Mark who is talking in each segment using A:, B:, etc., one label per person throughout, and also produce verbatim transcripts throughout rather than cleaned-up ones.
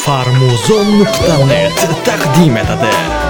A: farmuzon nuqta net taqdim etadi.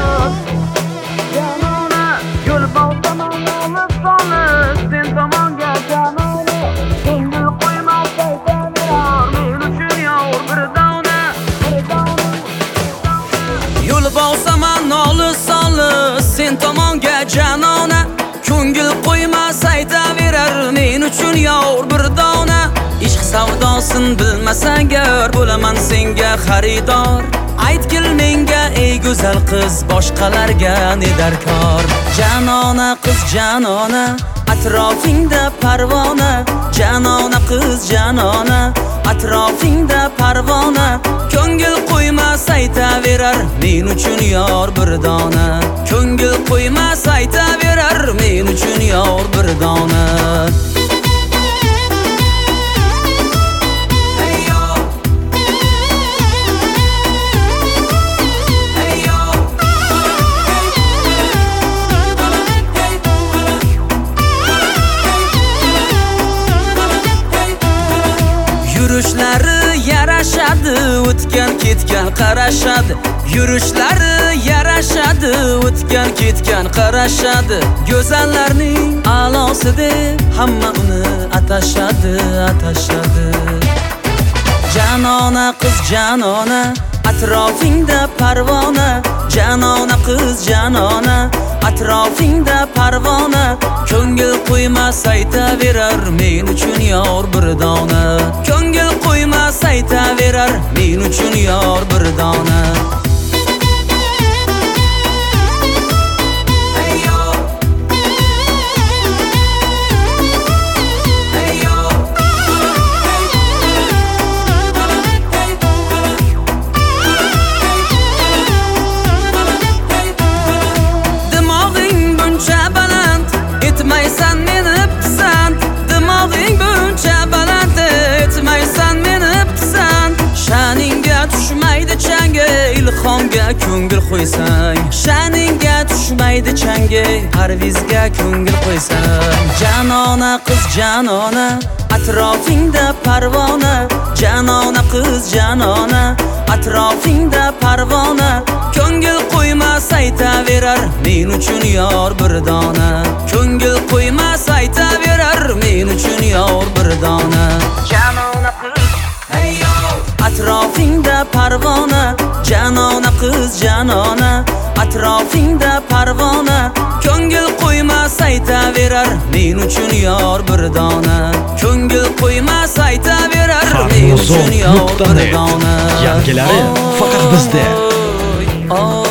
B: Yo'l bo'lsaman noli sonli sen tomonga janona, ko'ngil qo'ymas aytaverar men uchun yor bir dona. Ishq savdosin bilmasang gar bo'laman senga xaridor. Aytgil menga ey go'zal qiz boshqalarga ne darkor. Janona qiz janona atrofingda parvona, janona qiz janona atrofingda parvona. Ko'ngil qo'ymas aytaverar men uchun yor bir dona, ko'ngil qo'ymas aytaverar men uchun yor bir dona. Yurishlari yarashadi, o'tgan ketgan qarashadi. Yurishlari yarashadi, o'tgan ketgan qarashadi. Go'zallarning a'losi deb hamma uni atashadi, atashadi. Janona qiz janona atrofingda parvona, janona qiz janona atrofingda parvona. Ko'ngil qo'ymas aytaverar men uchun yor bir dona, ko'ngil qo'ymas aytaverar men uchun yor bir dona. Etmaysan meni pisand, dimog'ing buncha baland, etmaysan meni pisand. Sha'ningga tushmaydi changa, ilhomga ko'ngil qo'ysang. Sha'ningga tushmaydi changa, parvizga ko'ngil qo'ysang. Janona qiz janona atrofingda parvona, janona qiz janona atrofingda parvona. Ko'ngil qo'ymas aytaverar men uchun yor bir dona, ko'ngil qo'ymas aytaverar men uchun yor bir dona. Janona qiz hey yo atrofingda parvona, janona qiz janona atrofingda parvona. Ko'ngil qo'ymas aytaverar men uchun yor bir dona, ko'ngil qo'ymas aytaverar men uchun yor bir dona.
A: Yangilari faqat bizda.
B: Oh